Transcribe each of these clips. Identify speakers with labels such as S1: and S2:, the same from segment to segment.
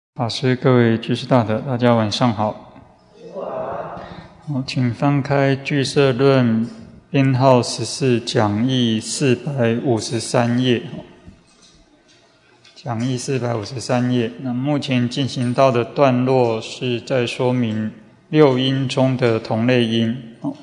S1: 法师，各位居士大德，大家晚上好。请翻开《俱舍论》编号14，讲义453页。讲义453页。那目前进行到的段落是在说明六因中的同类因。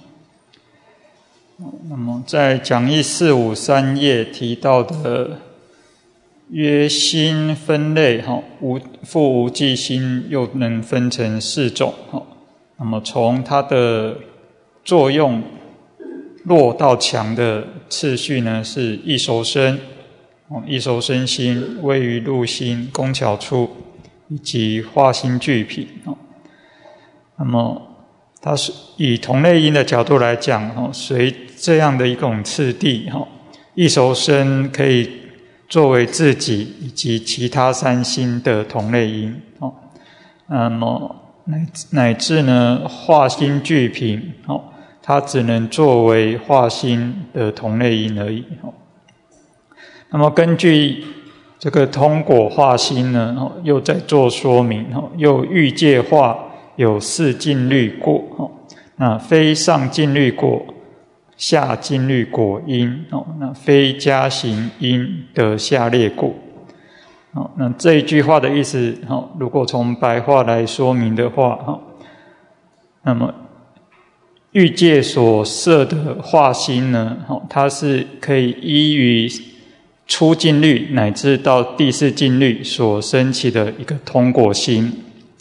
S1: 那么在讲义453页提到的约心分类，复无记心又能分成4种。那么从它的作用弱到强的次序呢，是异熟生、异熟生心、位于入心、工巧处以及化心具品。那么它是以同类因的角度来讲，随这样的一种次第，异熟生可以作为自己以及其他3心的同类因。那么乃至呢化心具品，它只能作为化心的同类因而已。那么根据这个通果化心呢，又在做说明，又欲界化有4尽律果，那非上尽律果、下尽律果因，那非加行因的下列果。那这一句话的意思，如果从白话来说明的话，那么欲界所设的化心呢，它是可以依于初尽律乃至到第4尽律所升起的一个通果心。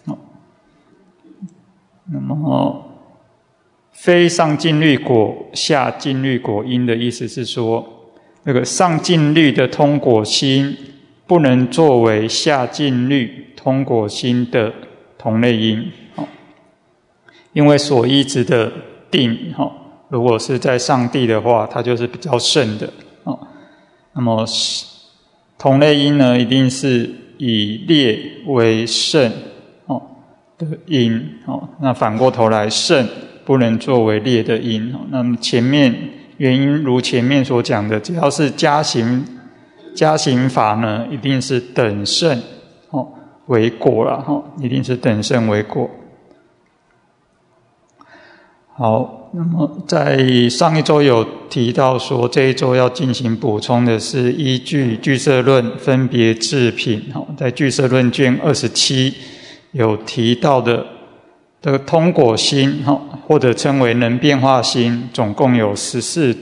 S1: 那么非上尽律果、下尽律果因的意思是说，这个上尽律的通果心不能作为下尽律通果心的同类因。因为所依止的定，如果是在上地的话，它就是比较胜的。那么同类因呢，一定是以劣为胜的因。那反过头来，胜不能作为劣的因。那么前面原因如前面所讲的，只要是加行法呢，一定是等胜为果啦，一定是等胜为果。好，那么在上一周有提到说，这一周要进行补充的是依据俱舍论分别制品，在俱舍论卷27有提到的这个通果心，或者称为能变化心，总共有14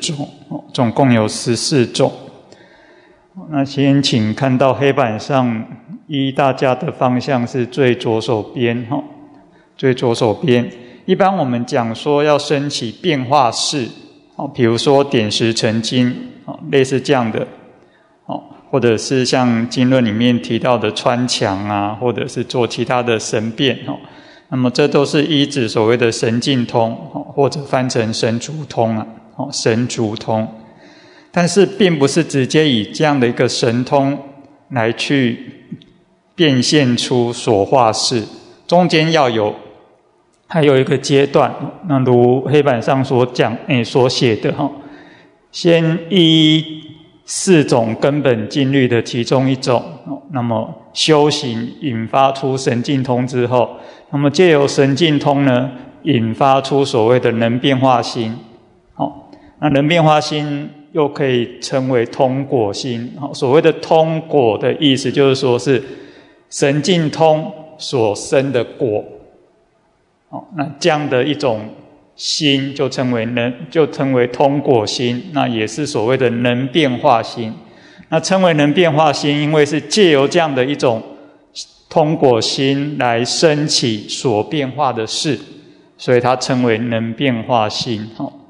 S1: 种。那先请看到黑板上，依大家的方向是最左手边，最左手边。一般我们讲说要升起变化式，比如说点石成金，类似这样的，或者是像经论里面提到的穿墙啊，或者是做其他的神变，那么这都是依止所谓的神境通，或者翻成神足通啊，神足通。但是并不是直接以这样的一个神通来去变现出所化式，中间还有一个阶段。那如黑板上所讲所写的，先依4种根本禁律的其中一种，那么修行引发出神境通之后，那么借由神境通呢，引发出所谓的能变化心。那能变化心又可以称为通果心。所谓的通果的意思就是说是神境通所生的果。那这样的一种心就称为通果心，那也是所谓的能变化心。那称为能变化心，因为是借由这样的一种通果心来升起所变化的事，所以它称为能变化心。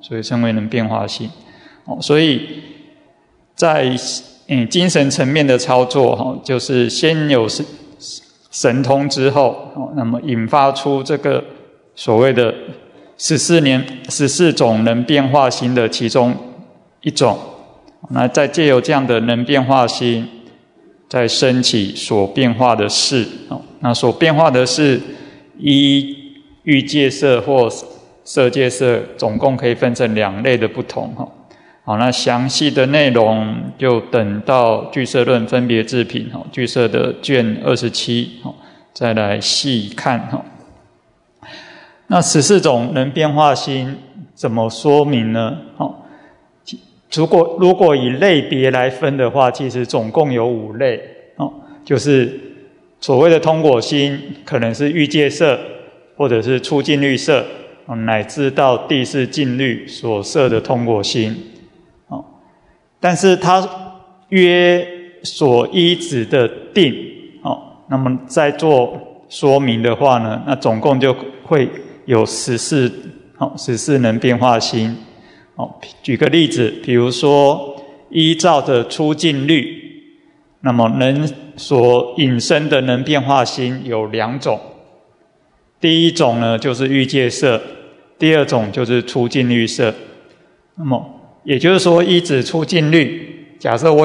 S1: 所以在精神层面的操作，就是先有神通之后，那么引发出这个所谓的14种能变化心的其中一种，那再借由这样的能变化心，再升起所变化的事。那所变化的事，依欲界色或色界色，总共可以分成2类的不同。好，那详细的内容就等到俱舍论分别制品，俱舍的卷27 再来细看哈。那14种能变化心怎么说明呢？如果以类别来分的话，其实总共有5类就是所谓的通果心，可能是欲界色，或者是初静虑色，乃至到第4静虑所摄的通果心。但是它约所依止的定，那么再做说明的话呢，那总共就会有14能变化心。举个例子，比如说依照着初静虑，那么所引申的能变化心有2种。第一种呢就是欲界色，第二种就是初静虑色。那么也就是说，依止初静虑，假设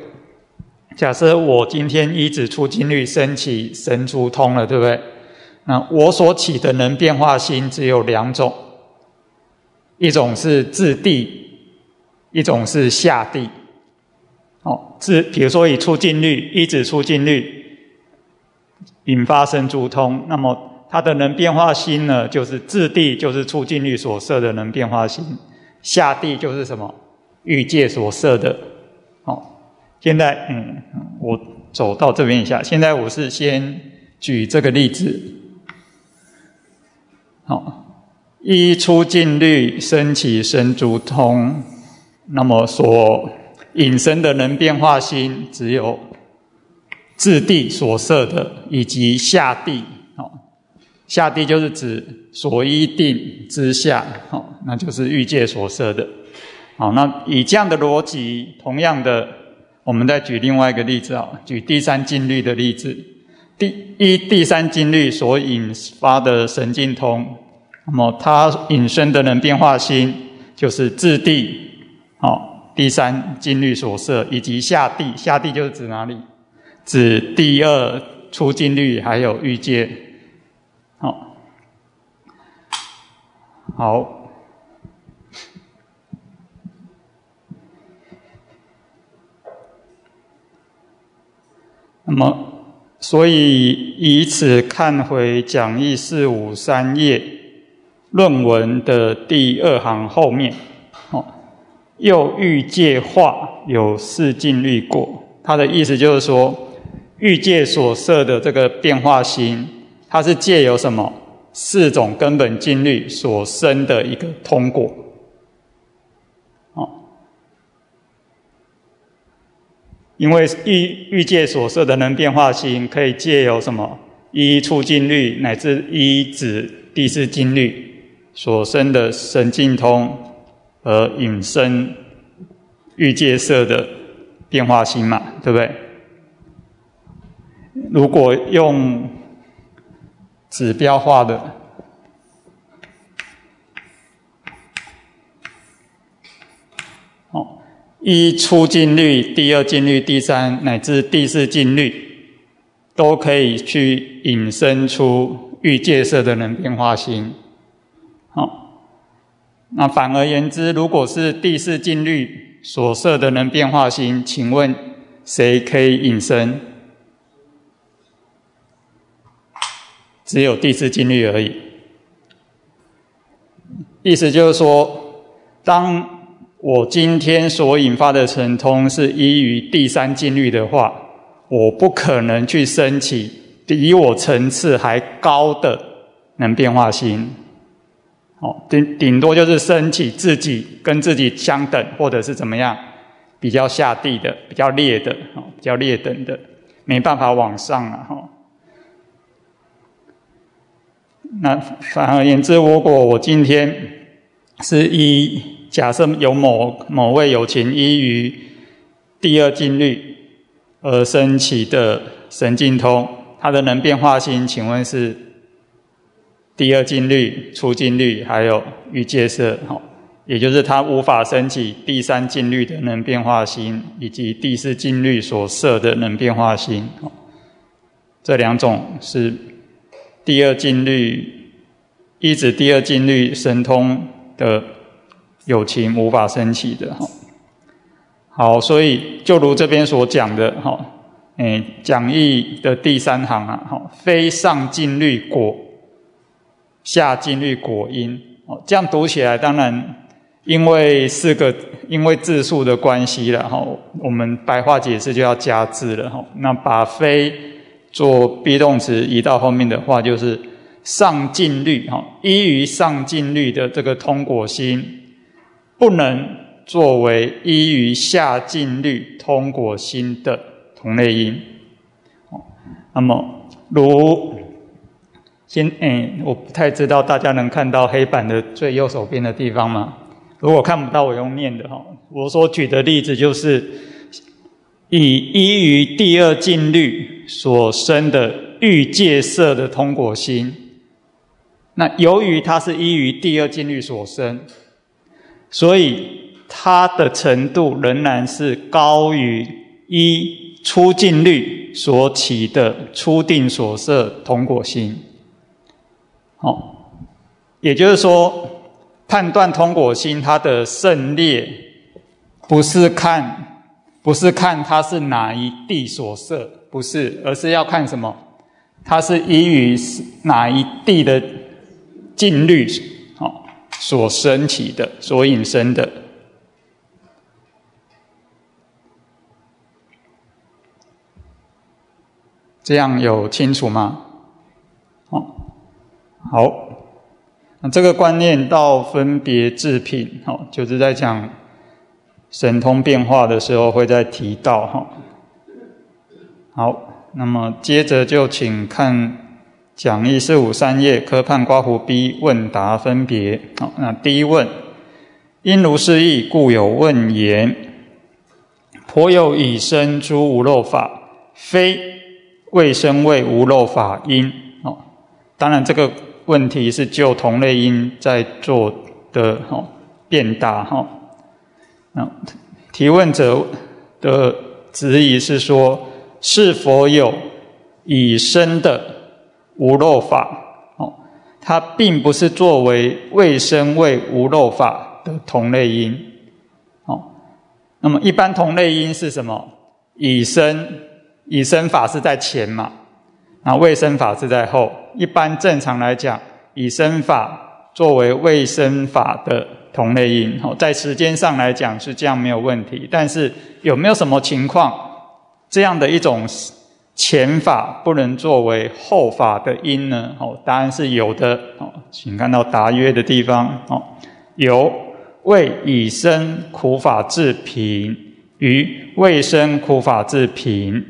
S1: 我今天依止初静虑升起神足通了，对不对？那我所起的能变化心只有2种，一种是自地，一种是下地。比如说以初静虑，依止初静虑引发神足通，那么它的能变化心呢，就是自地，就是初静虑所摄的能变化心，下地就是什么？欲界所摄的。现在我走到这边一下，现在我是先举这个例子。依初静虑升起神足通，那么所引申的能变化心只有自地所摄的以及下地。下地就是指所依定之下，那就是欲界所摄的。那以这样的逻辑，同样的我们再举另外一个例子，举第3静虑的例子。第3静虑所引发的神经通，那么它引申的能变化心就是自地，第3静虑所摄，以及下地。下地就是指哪里？指第2初静虑还有欲界。好。那么所以以此看回讲义453页论文的第2行后面，又欲界化有4静虑过。他的意思就是说，欲界所摄的这个变化心，它是借由什么4种根本静虑所生的一个通果。因为欲界所摄的能变化心，可以借由什么依初静虑乃至依止第4静虑所生的神经通，而引申欲界色的变化心嘛，对不对？如果用指标化的，依初静虑、第2静虑、第3乃至第4静虑，都可以去引申出欲界色的能变化心。那反而言之，如果是第4静虑所摄的能变化心，请问谁可以引申？只有第4静虑而已。意思就是说，当我今天所引发的神通是依于第3静虑的话，我不可能去升起比我层次还高的能变化心。顶多就是升起自己跟自己相等，或者是怎么样比较下地的、比较劣的、比较劣等的，没办法往上了。那反而言之，如果我今天是假设有某位有情依于第2静虑而升起的神经通，它的能变化心，请问是第2静虑、初静虑还有欲界色，也就是它无法升起第3静虑的能变化心，以及第4静虑所摄的能变化心。这2种是第2静虑依止第2静虑神通的有情无法升起的。好，所以就如这边所讲的， 讲义的第3行啊，非上进律果，下进律果因。这样读起来，当然因为字数的关系了哈，我们白话解释就要加字了哈。那把非做 be 动词移到后面的话，就是上进律哈，依于上进律的这个通果心，不能作为依于下进律通果心的同类因。那么我不太知道大家能看到黑板的最右手边的地方吗？如果看不到，我用念的哈。我所举的例子就是依于第2进律所生的欲界色的通果心。那由于它是依于第2进律所生，所以它的程度仍然是高于依初进律所起的初定所摄通果心。也就是说，判断通果心它的胜劣，不是看它是哪一地所摄，不是，而是要看什么？它是依于哪一地的进律所生起的，所引生的。这样有清楚吗？好，那这个观念到分别智品，就是在讲神通变化的时候会再提到。好，那么接着就请看讲义453页科判括弧 B 问答分别。那第一问，因如是义，故有问言：颇有已生诸无漏法，非未生谓无漏法因。当然这个问题是就同类因在做的辩答。提问者的质疑是说，是否有已生的无漏法？它并不是作为未生谓无漏法的同类因。那么一般同类因是什么？已生法是在前嘛，那未生法是在后。一般正常来讲，已生法作为未生法的同类因，在时间上来讲是这样没有问题。但是有没有什么情况，这样的一种前法不能作为后法的因呢？答案是有的。请看到答曰的地方，有为已生苦法自贫与未生苦法自贫。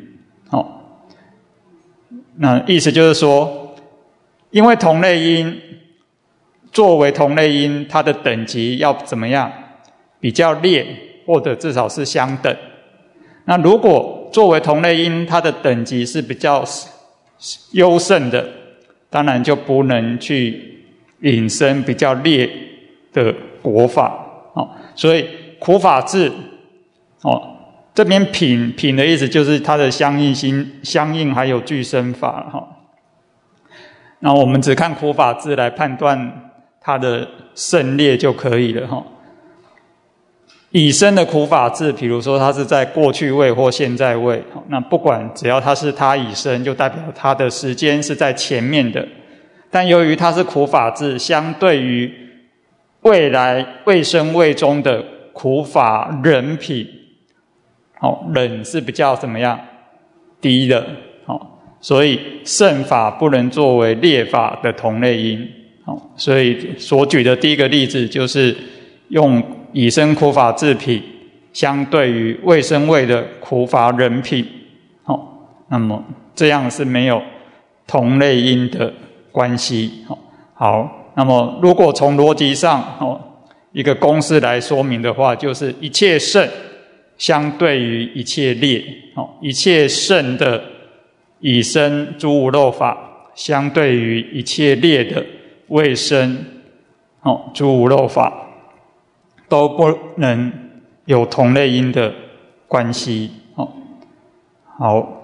S1: 那意思就是说，因为同类因作为同类因，它的等级要怎么样？比较劣，或者至少是相等。那如果作为同类因，它的等级是比较优胜的，当然就不能去引生比较劣的果法。所以苦法智，这边品的意思就是它的相应还有具生法。那我们只看苦法智来判断它的胜劣就可以了。已生的苦法智，比如说它是在过去位或现在位，那不管只要它是它已生，就代表它的时间是在前面的。但由于它是苦法智，相对于未来未生位中的苦法忍品，忍是比较怎么样低的，所以胜法不能作为劣法的同类因。所以所举的第一个例子就是用已生苦法智品相对于未生位的苦法忍品。那么这样是没有同类因的关系。好，那么如果从逻辑上一个公式来说明的话，就是一切胜相对于一切劣，一切胜的已生诸无漏法相对于一切劣的未生诸无漏法，都不能有同类因的关系。好，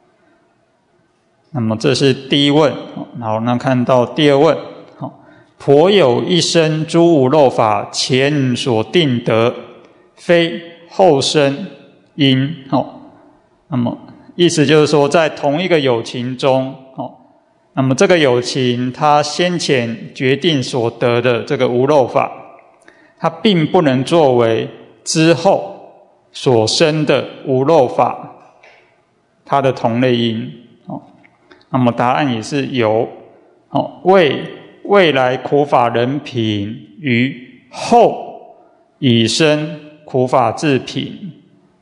S1: 那么这是第一问。好，那看到第二问，颇有一生诸无漏法前所定得，非后生因。那么意思就是说，在同一个有情中，那么这个有情他先前决定所得的这个无漏法，它并不能作为之后所生的无漏法它的同类因。那么答案也是有，未来苦法人品于后已生苦法自品。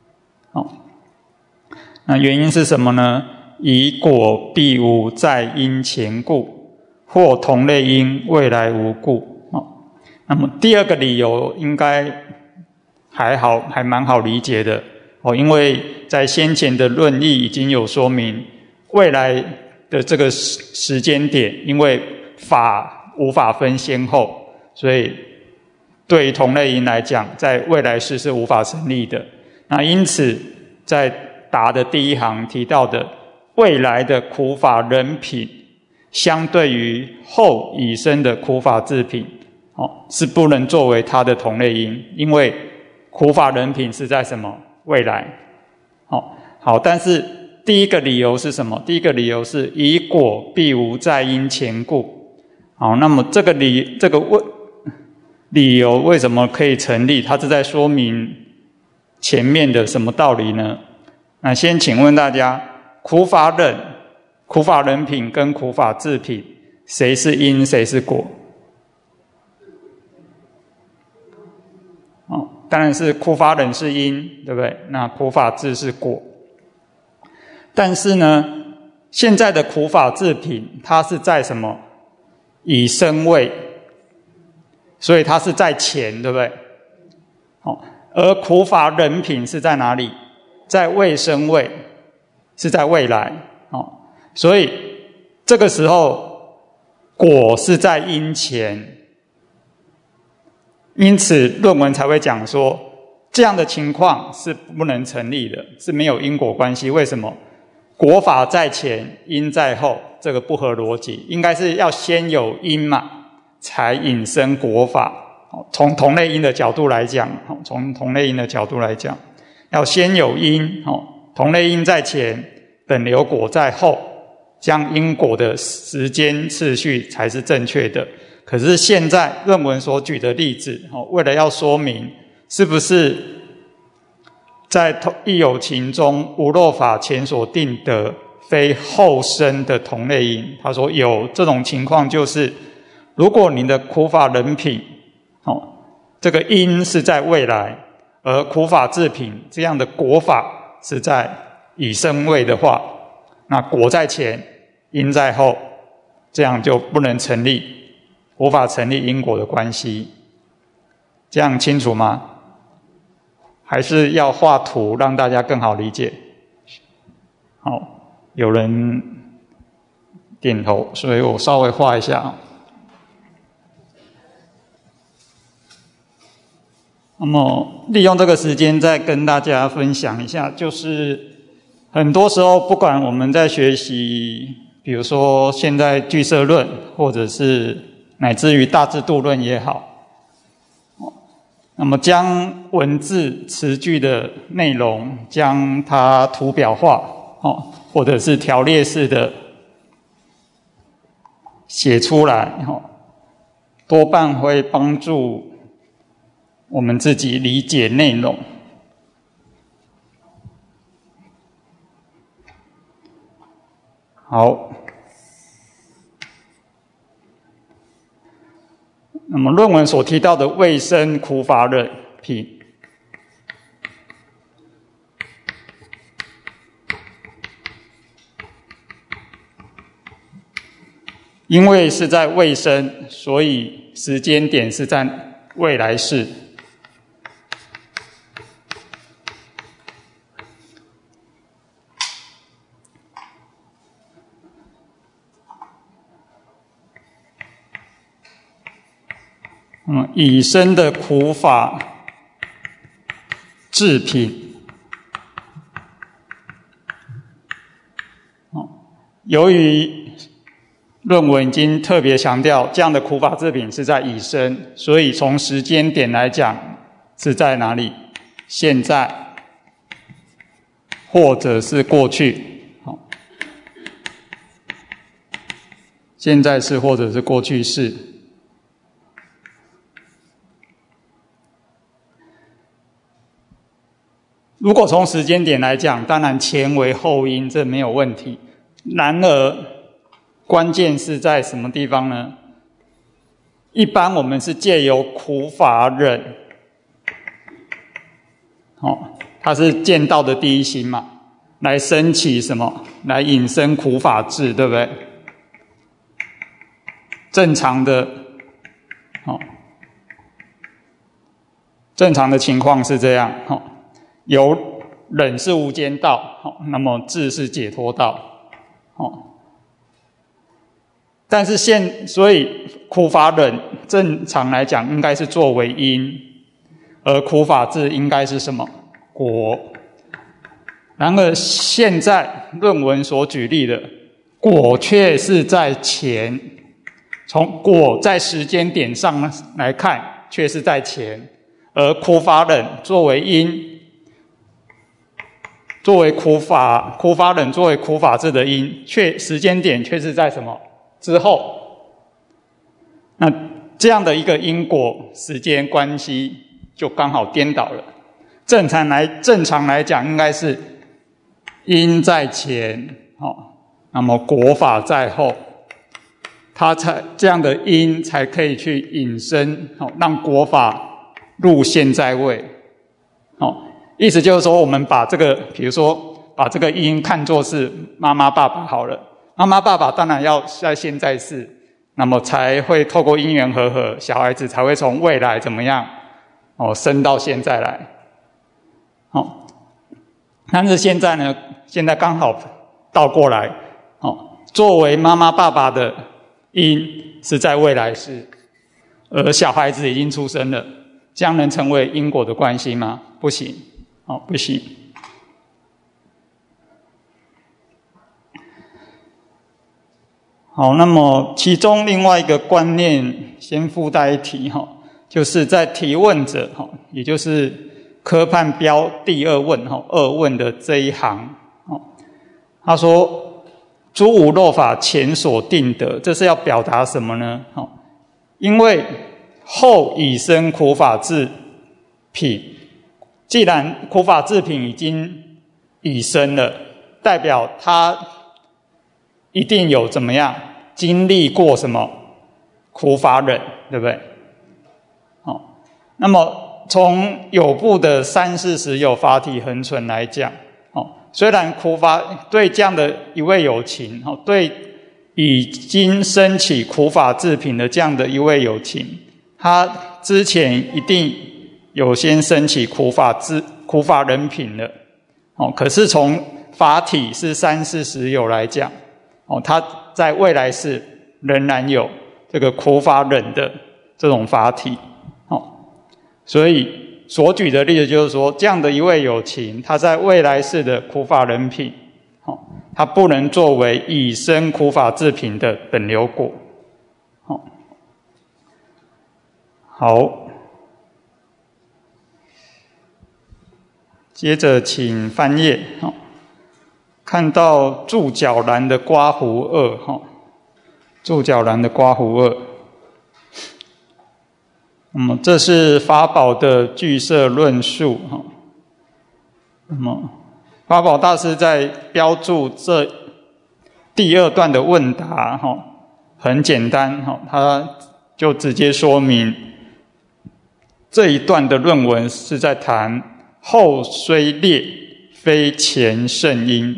S1: 那原因是什么呢？以果必无在因前故，或同类因未来无故。那么第二个理由应该还好，还蛮好理解的。因为在先前的论义已经有说明，未来的这个时间点，因为法无法分先后，所以对于同类因来讲，在未来世是无法成立的。那因此在答的第一行提到的未来的苦法人品，相对于后已生的苦法自品，是不能作为它的同类因，因为苦法人品是在什么？未来。好，但是第一个理由是什么？第一个理由是以果必无在因前故。好，那么这个理由为什么可以成立？它是在说明前面的什么道理呢？那先请问大家，苦法人品跟苦法自品，谁是因，谁是果？当然是苦法忍是因，对不对？那苦法自是果。但是呢，现在的苦法自品，它是在什么？已生位，所以它是在前，对不对？而苦法忍品是在哪里？在未生位，是在未来。所以这个时候果是在因前，因此论文才会讲说，这样的情况是不能成立的，是没有因果关系。为什么？果法在前，因在后，这个不合逻辑。应该是要先有因嘛，才引生果法。从同类因的角度来讲，要先有因，同类因在前，等流果在后，这样因果的时间次序才是正确的。可是现在论文所举的例子，为了要说明是不是在一有情中无漏法前所定的非后生的同类因，他说有这种情况，就是如果你的苦法人品，这个因是在未来，而苦法自品这样的果法是在已生位的话，那果在前，因在后，这样就不能成立，无法成立因果的关系。这样清楚吗？还是要画图让大家更好理解？好，有人点头，所以我稍微画一下。那么利用这个时间再跟大家分享一下，就是很多时候不管我们在学习，比如说现在俱舍论，或者是乃至于大智度论也好，那么将文字词句的内容将它图表化，或者是条列式的写出来，多半会帮助我们自己理解内容。好，那么论文所提到的未生苦法忍品，因为是在未生，所以时间点是在未来世。已生的苦法制品，由于论文已经特别强调这样的苦法制品是在已生，所以从时间点来讲是在哪里？现在或者是过去，好，现在式或者是过去式。如果从时间点来讲，当然前为后因，这没有问题。然而，关键是在什么地方呢？一般我们是借由苦法忍，它是见道的第一心嘛，来升起什么？来引生苦法智，对不对？正常的，正常的情况是这样，有忍是无间道，那么智是解脱道，但是所以苦法忍正常来讲应该是作为因，而苦法智应该是什么？果。然而现在论文所举例的果却是在前，从果在时间点上来看却是在前，而苦法忍作为因，作为苦法忍作为苦法智的因，时间点却是在什么？之后。那这样的一个因果时间关系就刚好颠倒了。正常来讲应该是因在前，那么果法在后，它才这样的因才可以去引申，让果法入现在位。意思就是说，我们把这个，比如说把这个因看作是妈妈爸爸好了，妈妈爸爸当然要在现在世，那么才会透过因缘和合，小孩子才会从未来怎么样生到现在来。但是现在呢，现在刚好倒过来，作为妈妈爸爸的因是在未来世，而小孩子已经出生了，这样能成为因果的关系吗？不行，不行。好，那么其中另外一个观念先附带一提，就是在提问者，也就是科判标第二问，二问的这一行，他说诸无漏法前所定得，这是要表达什么呢？因为后已生苦法智品，既然苦法智品已生了，代表他一定有怎么样经历过什么苦法忍，对不对？那么从有部的三世实有法体恒存来讲，虽然苦法对这样的一位有情，对已经升起苦法智品的这样的一位有情，他之前一定有先升起苦法忍品了，可是从法体是三世实有来讲，他在未来世仍然有这个苦法忍的这种法体，所以所举的例子就是说，这样的一位有情，他在未来世的苦法忍品，他不能作为已生苦法智品的本流果。好，接着请翻页，看到注脚栏的刮胡二，注脚栏的刮胡二。那么这是法宝的句舍论述，那么法宝大师在标注这第二段的问答，很简单，他就直接说明这一段的论文是在谈后虽劣，非前圣因。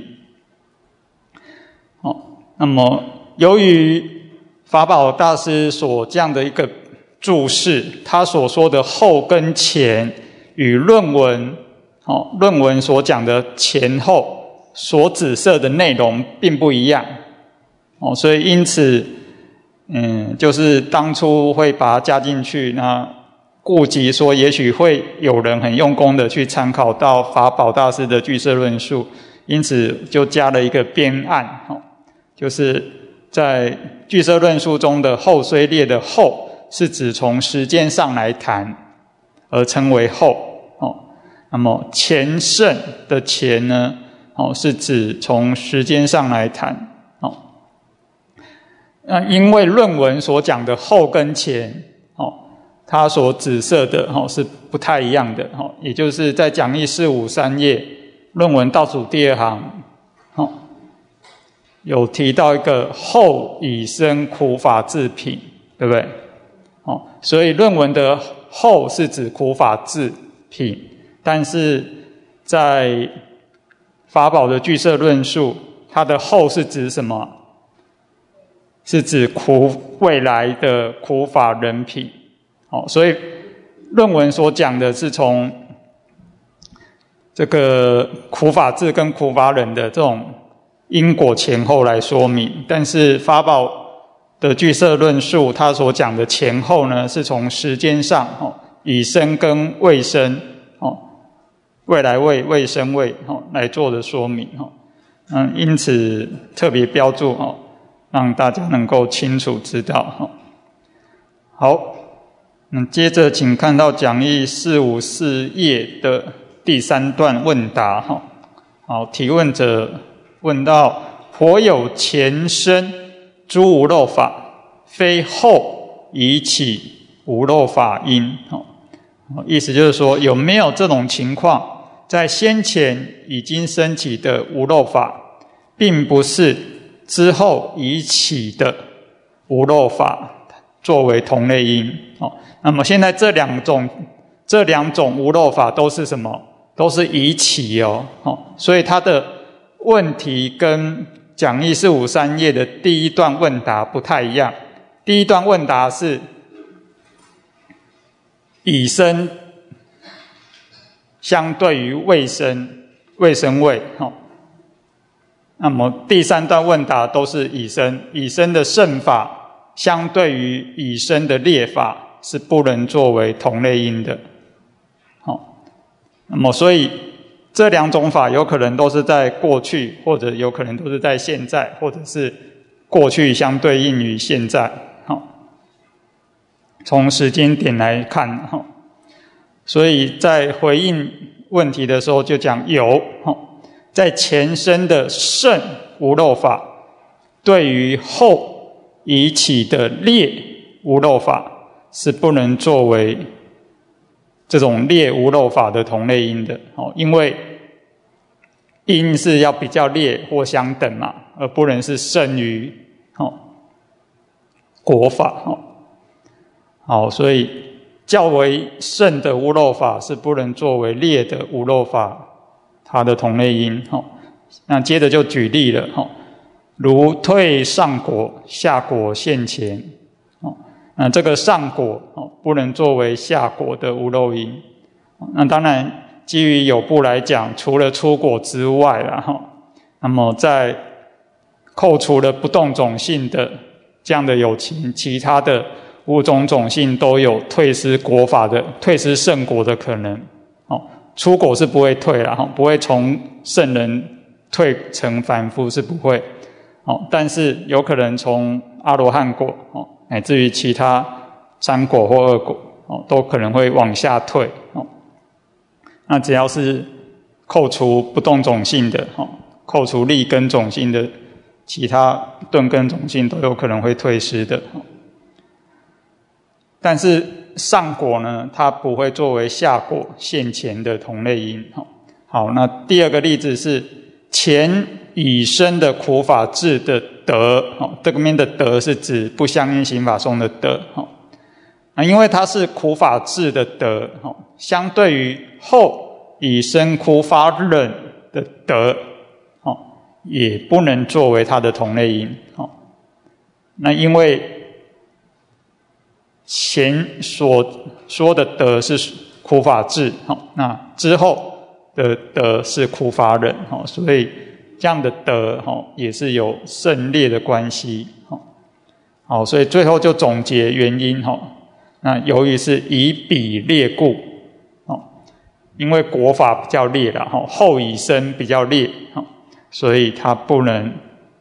S1: 那么由于法宝大师所这样的一个注释，他所说的后跟前与论文所讲的前后所指涉的内容并不一样，所以因此就是当初会把它加进去，那顾及说也许会有人很用功的去参考到法宝大师的句舍论述，因此就加了一个编案，就是在句舍论述中的后虽劣的后是指从时间上来谈而称为后，那么前圣的前呢， 是指从时间上来谈。那因为论文所讲的后跟前，它所指涉的是不太一样的，也就是在讲义453页论文倒数第2行，有提到一个后已生苦法制品，对不对？所以论文的后是指苦法制品，但是在法宝的句式论述，它的后是指什么？是指未来的苦法人品。所以论文所讲的是从这个苦法制跟苦法忍的这种因果前后来说明，但是法宝的句式论述，它所讲的前后呢，是从时间上已生跟未生，未来未、未生未来做的说明。因此特别标注让大家能够清楚知道。好，接着请看到讲义454页的第3段问答。好，提问者问到：颇有前生诸无漏法，非后已起无漏法因。意思就是说，有没有这种情况，在先前已经升起的无漏法，并不是之后已起的无漏法作为同类因。那么现在这两种无漏法都是什么？都是已起所以它的问题跟讲义453页的第1段问答不太一样。第1段问答是已生相对于未生未，那么第3段问答都是已生的圣法相对于已生的劣法是不能作为同类因的。那么所以这2种法有可能都是在过去，或者有可能都是在现在，或者是过去相对应于现在。从时间点来看，所以在回应问题的时候就讲有，在前生的圣无漏法对于后已起的劣无漏法是不能作为这种劣无漏法的同类因的。因为因是要比较劣或相等嘛，而不能是胜于果法。好，所以较为胜的无漏法是不能作为劣的无漏法它的同类因。那接着就举例了，如退上果下果现前，那这个上果不能作为下果的无漏因。那当然基于有部来讲，除了出果之外啦，那么在扣除了不动种性的这样的有情，其他的5种种性都有退失果法的、退失圣果的可能。出果是不会退啦，不会从圣人退成凡夫是不会。但是有可能从阿罗汉果乃至于其他3果或2果都可能会往下退。那只要是扣除不动种性的，扣除利根种性的，其他顿根种性都有可能会退失的。但是上果呢，它不会作为下果现前的同类因。好，那第2个例子是前已生的苦法智的德，这个面的德是指不相应刑法中的德。因为它是苦法智的德，相对于后已生苦法忍的德，也不能作为它的同类因。那因为前所说的德是苦法智，那之后的德是苦法忍，所以这样的德也是有胜劣的关系。好，所以最后就总结原因。那由于是以比劣故，因为果法比较劣啦，后已生比较劣，所以它不能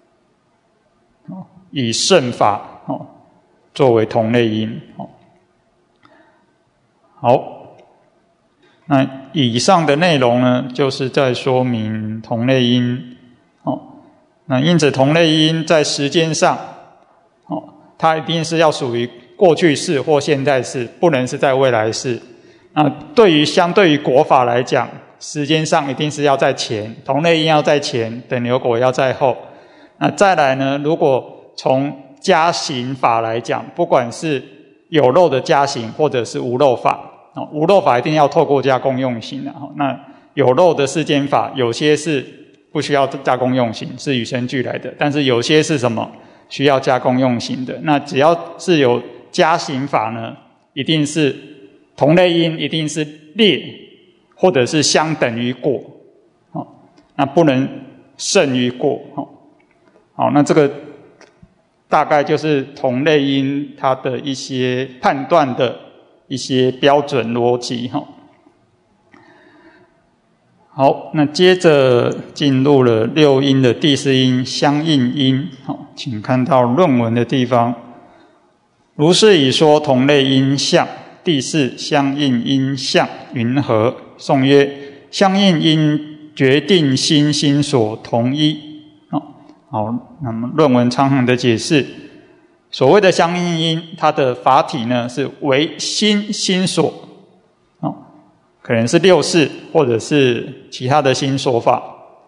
S1: 以圣法作为同类因。好， 那以上的内容呢，就是在说明同类因。那因此同类因在时间上，它一定是要属于过去式或现在式，不能是在未来式。那相对于果法来讲，时间上一定是要在前，同类因要在前，等流果要在后。那再来呢，如果从加行法来讲，不管是有漏的加行或者是无漏法，无漏法一定要透过加功用行。那有漏的世间法，有些是不需要加功用行，是与生俱来的，但是有些是什么需要加功用行的。那只要是有加行法呢，一定是同类因一定是劣或者是相等于果，那不能胜于果。好，那这个大概就是同类因它的一些判断的一些标准逻辑。好，那接着进入了六因的第四因相应因。请看到论文的地方，如是已说同类因相，第四相应因相云何？颂曰：相应因决定心心所同一。好，那么论文长行的解释，所谓的相应因，它的法体呢是为心心所，可能是六识或者是其他的心所法，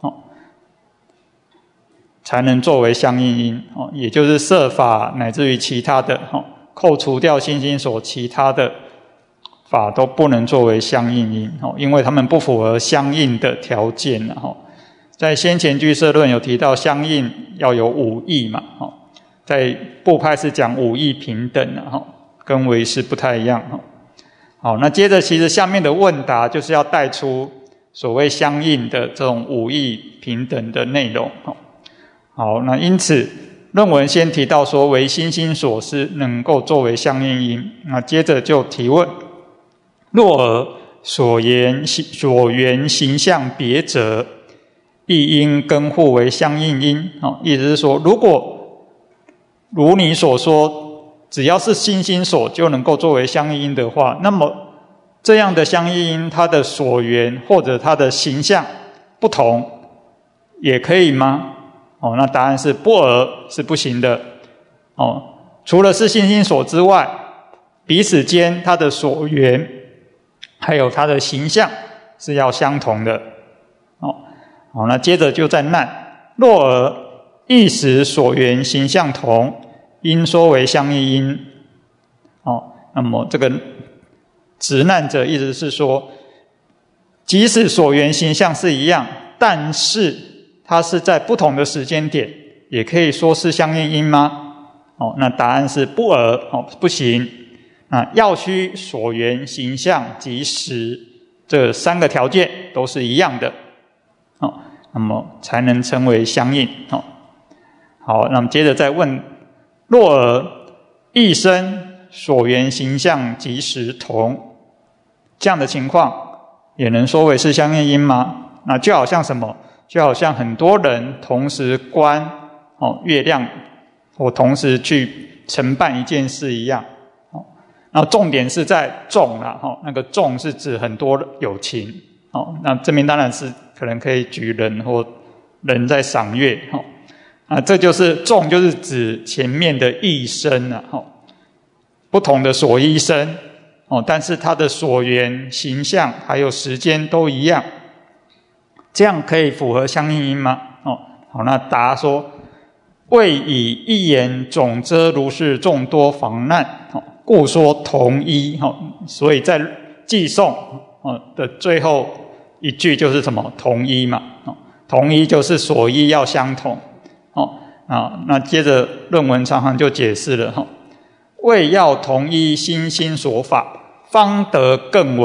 S1: 才能作为相应因，也就是色法乃至于其他的，扣除掉心心所，其他的法都不能作为相应因，因为他们不符合相应的条件。在先前俱舍论有提到相应要有五义嘛，在部派是讲五义平等，跟唯识不太一样。好，那接着其实下面的问答就是要带出所谓相应的这种五义平等的内容。好，那因此论文先提到说为心心所是能够作为相应因，那接着就提问：若尔所缘形象别者，亦应更互为相应因。意思是说，如果如你所说，只要是心心所就能够作为相应因的话，那么这样的相应因，它的所缘或者它的形象不同，也可以吗？那答案是不尔，是不行的。除了是心心所之外，彼此间它的所缘还有它的形象是要相同的。好，那接着就在难：若尔一时所缘形象同，应说为相应因。那么这个执难者意思是说，即使所缘形象是一样，但是它是在不同的时间点，也可以说是相应因吗？那答案是不尔，不行。那要须所缘形象及时，这三个条件都是一样的，那么才能称为相应。好，那么接着再问：若尔一生所缘形象及时同，这样的情况也能说为是相应因吗？那就好像什么？就好像很多人同时观月亮，或同时去承办一件事一样。那重点是在众啦，那个众是指很多有情。那这边当然是可能可以举人或人在赏月。这就是众，就是指前面的一生啊，不同的所依生，但是它的所缘形象还有时间都一样，这样可以符合相应因吗？好，那答说：为以一言总遮如是众多防难，故说同一。所以在偈颂的最后一句就是什么？同一嘛。同一就是所依要相同。那接着论文长行就解释了，为要同一心心所法，方得更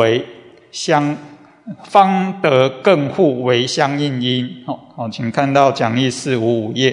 S1: 互为相应因。请看到讲义455页。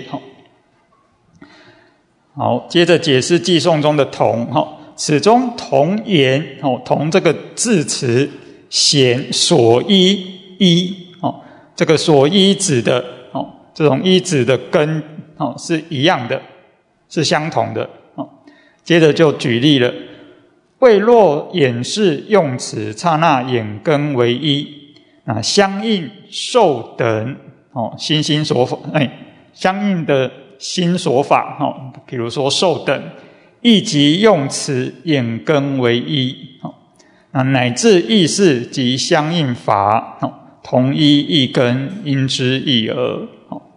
S1: 好，接着解释偈颂中的同。此中同言，同这个字词显所依依，这个所依指的这种依指的根是一样的，是相同的。接着就举例了： 未若演示用词刹那眼根为一，相应受等心心所法，相应的心所法，比如说受等，亦即用词眼根为一，乃至意识及相应法，同一一根，因之一而。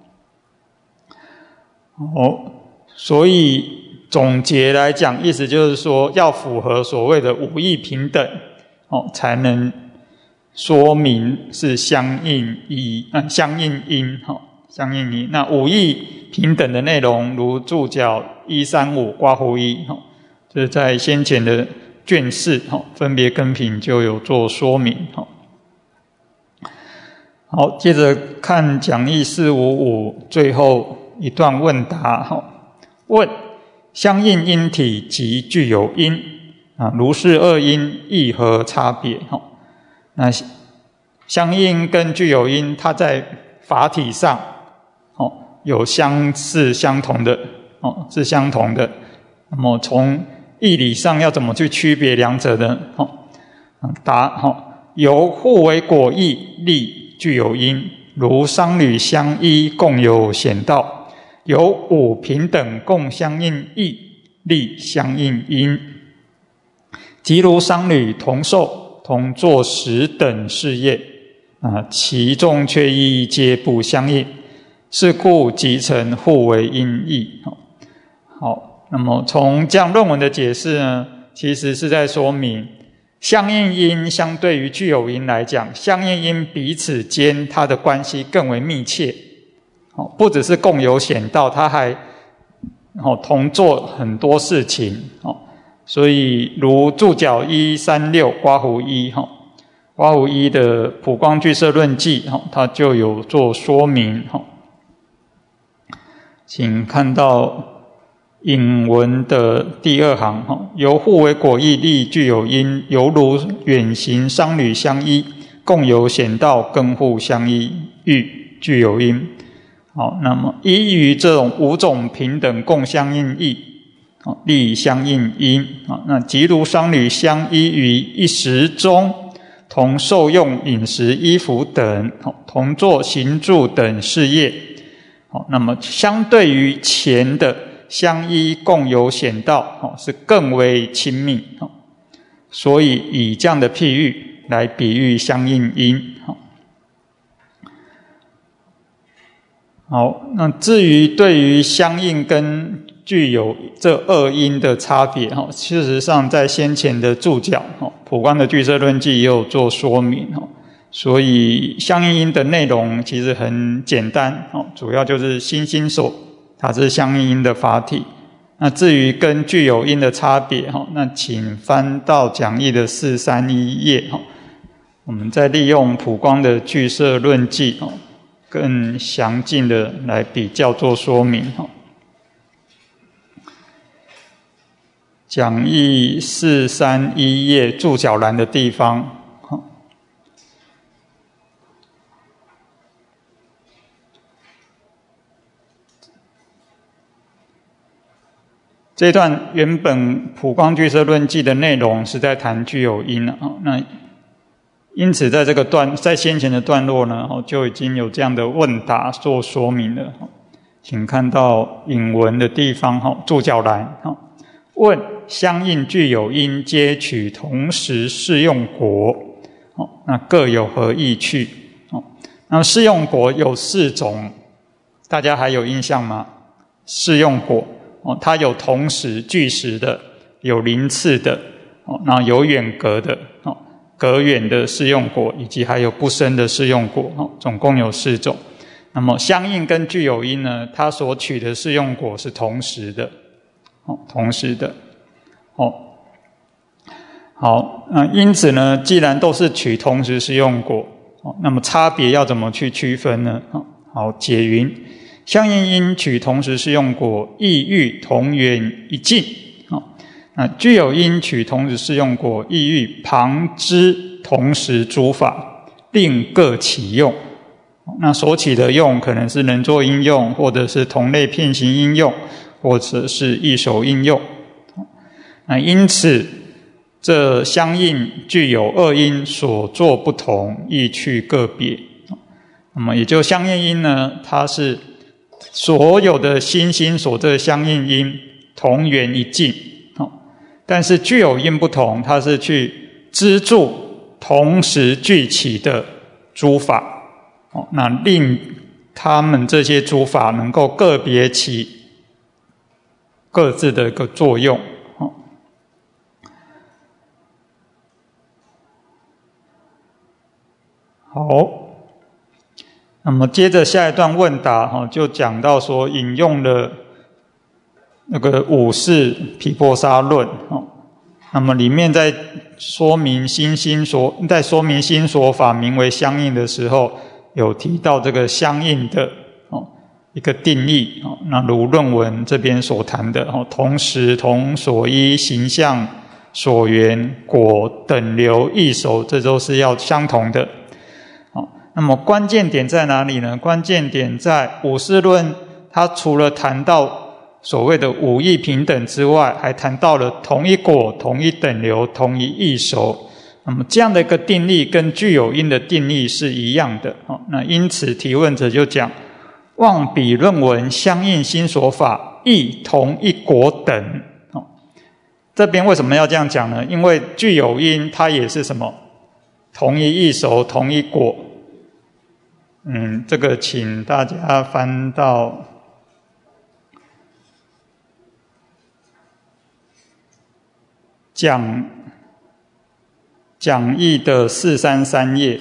S1: 所以总结来讲，意思就是说，要符合所谓的五义平等，才能说明是相应因，相应因。那五义平等的内容，如注脚135刮胡1，这是在先前的卷4分别根品就有做说明。好，接着看讲义455最后一段问答。问：相应因体及具有因，如是二因亦何差别？那相应跟具有因，它在法体上有相似相同的，是相同的。那么从义理上要怎么去区别两者呢？答：由互为果义立具有因，如商旅相依共有显道。由五平等共相应义立相应因，即如商旅同受同做十等事业，其中却一皆不相应，是故即成互为因义。好，那么从这样论文的解释呢，其实是在说明相应因相对于具有因来讲，相应因彼此间它的关系更为密切。不只是共有显道，他还同做很多事情。所以如注脚136刮胡1，刮胡1的普光俱舍论记，它就有做说明。请看到引文的第2行，由互为果义立具有因，犹如远行商旅相依，共有显道，更互相依欲具有因。好，那么依于这种五种平等共相应义，立相应因。那即如商旅相依于一时中，同受用饮食衣服等，同做行住等事业。那么相对于前的相依共有显道，是更为亲密。所以以这样的譬喻来比喻相应因。好，那至于对于相应跟具有这二因的差别，事实上在先前的注脚普光的俱舍论记也有做说明。所以相应因的内容其实很简单，主要就是心心所，它是相应因的法体。那至于跟具有因的差别，那请翻到讲义的431页，我们再利用普光的俱舍论记更详尽的来比较做说明。讲义431页注脚栏的地方，这段原本普光俱舍论记的内容是在谈具有因，那因此在这个在先前的段落呢，就已经有这样的问答做说明了。请看到引文的地方，注脚栏，问：相应具有因皆取同时适用果，那各有何异趣？那适用果有4种，大家还有印象吗？适用果它有同时俱时的，有临次的，那有远隔的，隔远的适用果，以及还有不生的适用果，总共有4种。那么相应跟具有因呢，它所取的适用果是同时的，同时的。好，因此呢，既然都是取同时适用果，那么差别要怎么去区分呢？好，解云：相应因取同时适用果，意欲同源一尽。那具有因取同时适用果，意欲旁支同时诸法，另各起用。那所起的用可能是能作应用，或者是同类片形应用，或者是异手应用。那因此这相应具有二因所作不同，意趣各别。那么也就相应因呢，它是所有的心心所这相应因同源一境，但是具有因不同，它是去资助同时具起的诸法，那令他们这些诸法能够个别起各自的一个作用。好，那么接着下一段问答就讲到说，引用了那个五世毗婆沙论，那么里面在说明心所法名为相应的时候，有提到这个相应的一个定义，那如论文这边所谈的同时同所依形象所缘果等流异熟，这都是要相同的。那么关键点在哪里呢？关键点在五世论，它除了谈到所谓的五义平等之外，还谈到了同一果、同一等流、同一异熟。那么这样的一个定义跟具有因的定义是一样的。那因此提问者就讲，望彼论文相应心所法亦同一果等。这边为什么要这样讲呢？因为具有因它也是什么？同一异熟，同一果。这个请大家翻到讲义的433页，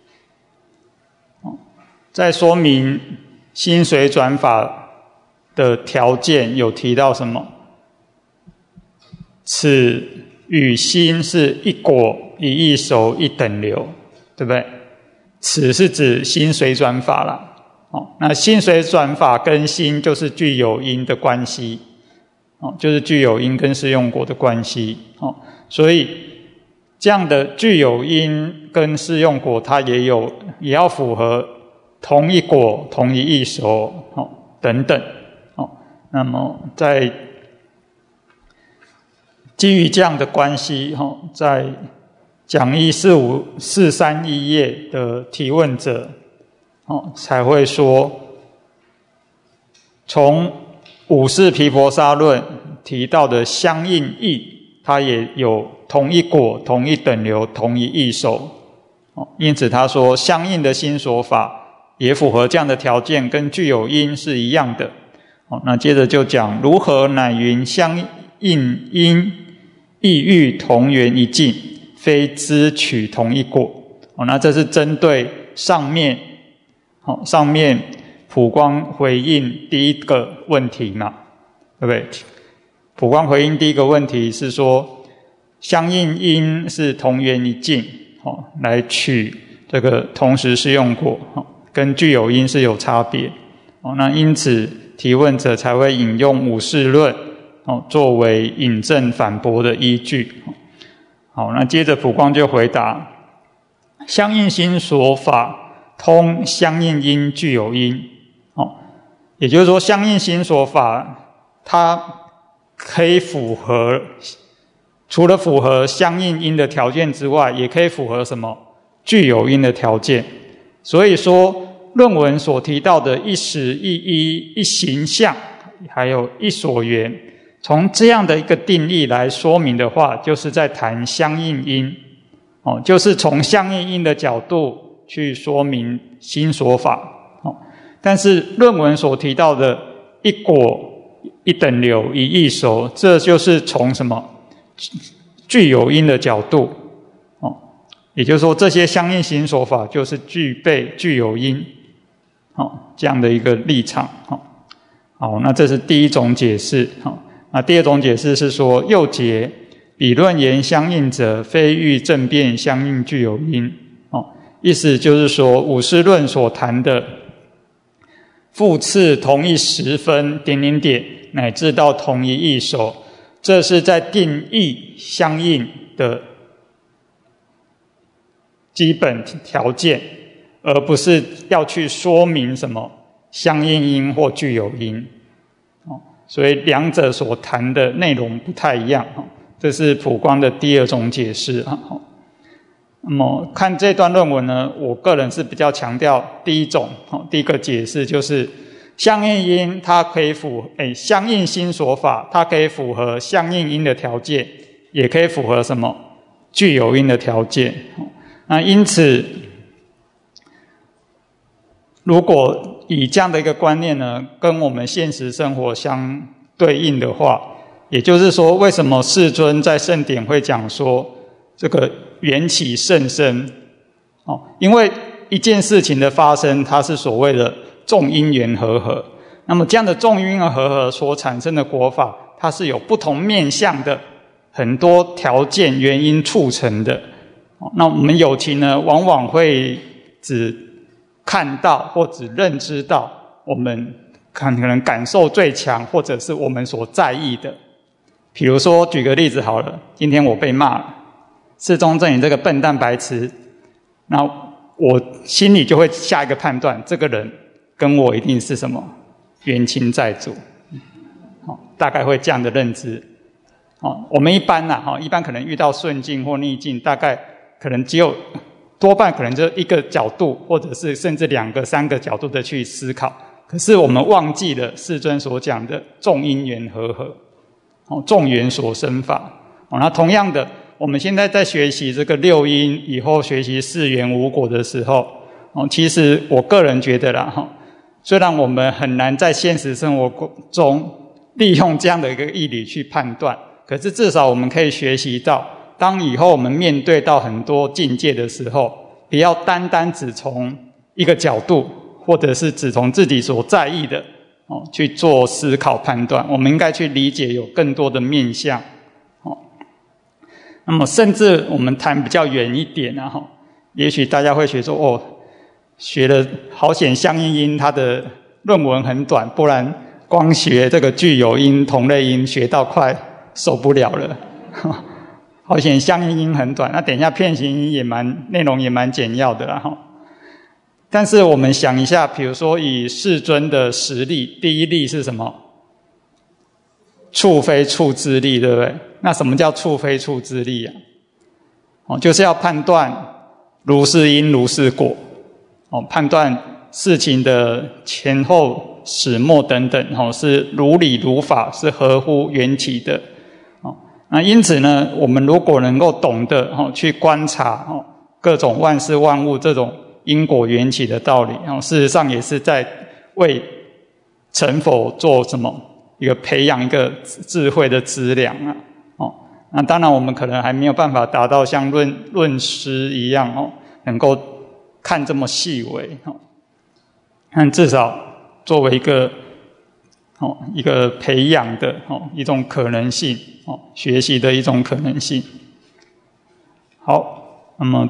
S1: 在说明心随转法的条件有提到什么？此与心是一果一异熟一等流，对不对？此是指心随转法啦，那心随转法跟心就是具有因的关系，就是具有因跟适用果的关系，所以这样的具有因跟适用果，它也要符合同一果、同一异熟等等。那么在基于这样的关系，在讲义431页的提问者才会说，从五世毗婆沙论提到的相应义，它也有同一果、同一等流、同一异熟，因此他说相应的心所法也符合这样的条件，跟具有因是一样的。那接着就讲如何乃云相应因亦欲同源一境，非知取同一果。那这是针对上面普光回应第一个问题嘛，对不对？普光回应第一个问题是说，相应因是同源一境，来取这个同时适用果，跟具有因是有差别。那因此提问者才会引用五世论作为引证反驳的依据。好，那接着普光就回答，相应心所法通相应因具有因，也就是说相应心所法它可以符合，除了符合相应因的条件之外，也可以符合什么？具有因的条件。所以说论文所提到的一时一依一形象还有一所缘，从这样的一个定义来说明的话，就是在谈相应因，就是从相应因的角度去说明心所法。但是论文所提到的一果一等流一异熟，这就是从什么？具有因的角度，也就是说这些相应心所法就是具备具有因，这样的一个立场。好，那这是第一种解释。那第二种解释是说，又解彼论言相应者，非欲正辩相应具有因。意思就是说，五世论所谈的复次同一时分乃至到同一异熟，这是在定义相应的基本条件，而不是要去说明什么相应因或具有因。所以两者所谈的内容不太一样。 这是普光的第二种解释啊。那么看这段论文呢，我个人是比较强调第一种，第一个解释就是相应因它可以相应心所法，它可以符合相应因的条件，也可以符合什么具有因的条件。那因此，如果以这样的一个观念呢，跟我们现实生活相对应的话，也就是说，为什么世尊在圣典会讲说这个缘起甚深？因为一件事情的发生，它是所谓的众因缘和合。那么这样的众因缘和合所产生的果法，它是有不同面向的很多条件原因促成的。那我们有情呢，往往会只看到或只认知到我们可能感受最强，或者是我们所在意的。比如说举个例子好了，今天我被骂了，世宗正你这个笨蛋白痴，那我心里就会下一个判断，这个人跟我一定是什么冤亲债主，大概会这样的认知。我们一般一般可能遇到顺境或逆境，大概可能只有多半可能就一个角度，或者是甚至2个、3个角度的去思考。可是我们忘记了世尊所讲的众因缘和合，众缘所生法。那同样的，我们现在在学习这个6因，以后学习4缘5果的时候，其实我个人觉得啦，虽然我们很难在现实生活中利用这样的一个义理去判断，可是至少我们可以学习到，当以后我们面对到很多境界的时候，不要单单只从一个角度，或者是只从自己所在意的去做思考判断，我们应该去理解有更多的面向。那么甚至我们谈比较远一点也许大家会学说学了好险相应因，它的论文很短，不然光学这个具有因同类因学到快受不了了。好险相应因很短，那等一下片形因内容也蛮简要的啦。但是我们想一下，比如说以世尊的实例，第一例是什么？处非处之例，对不对？那什么叫处非处之例啊？就是要判断如是因如是果，判断事情的前后始末等等，是如理如法，是合乎缘起的。那因此呢，我们如果能够懂得去观察各种万事万物这种因果缘起的道理，事实上也是在为成佛做什么？一个培养一个智慧的资粮啊。那当然我们可能还没有办法达到像论师一样能够看这么细微但至少作为一个培养的一种可能性学习的一种可能性。好，那么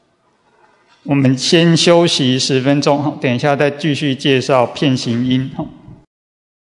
S1: 我们先休息10分钟，等一下再继续介绍片形因。